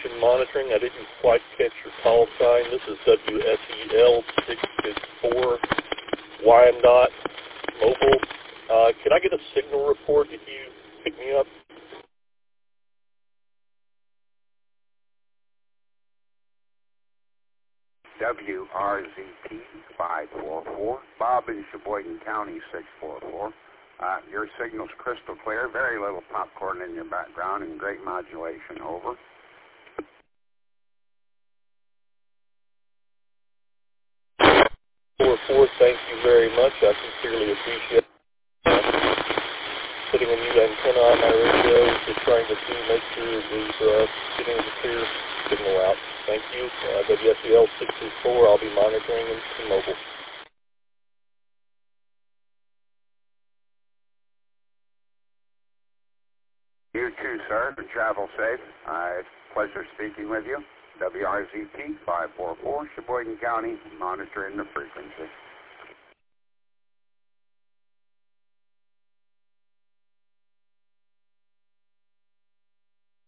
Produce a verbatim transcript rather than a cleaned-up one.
station monitoring. I didn't quite catch your call sign. This is W S E L six six four Wyandotte Mobile. Uh, can I get a signal report if you pick me up? W R Z T five four four, Bob in Sheboygan County six four four. Uh, your signal's crystal clear, very little popcorn in your background, and great modulation, over. four four, thank you very much. I sincerely appreciate it. Putting a new antenna on my radio, just trying to see, make sure it was uh, getting a clear signal out. Thank you. Uh, W S E L six six four, I'll be monitoring in, in mobile. You too, sir. Travel safe. Uh, it's a pleasure speaking with you. W R Z T five four four, Sheboygan County, monitoring the frequency.